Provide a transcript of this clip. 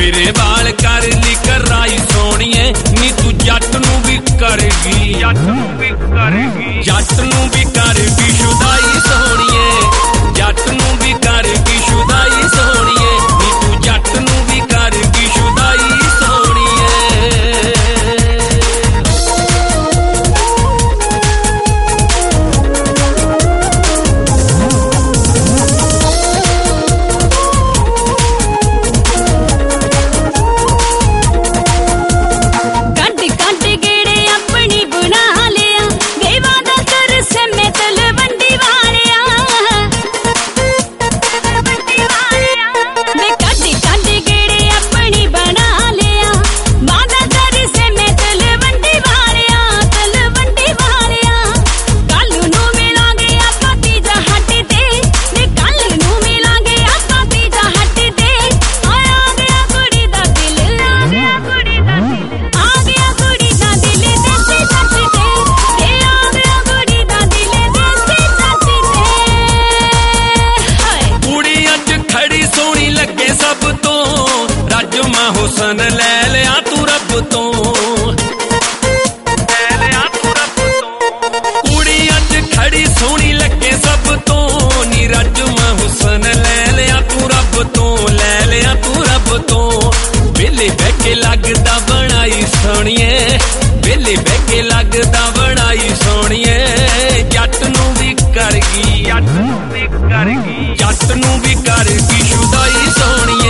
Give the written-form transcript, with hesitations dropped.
मेरे बाल कर ली कराई सोनिए नी तू जट नू भी करगी जट नू भी करगी शुदाई सोनिए जट नू भी करगी शुदाई सोनिए नी तू जट नू भी करगी शुदाई सोनिए। हुसन ले लिया तू रब तो कुड़ी अज खड़ी सोहनी लगे सब तो नी रजमा हुसन ले लिया तू रब तो ले लिया तू रब तो वेले बहके लगदा बनाई सोहणिए वेले बहके लगदा बनाई सोहणिए जट नू भी करगी जट नू भी करगी शुदाई सोहणिए।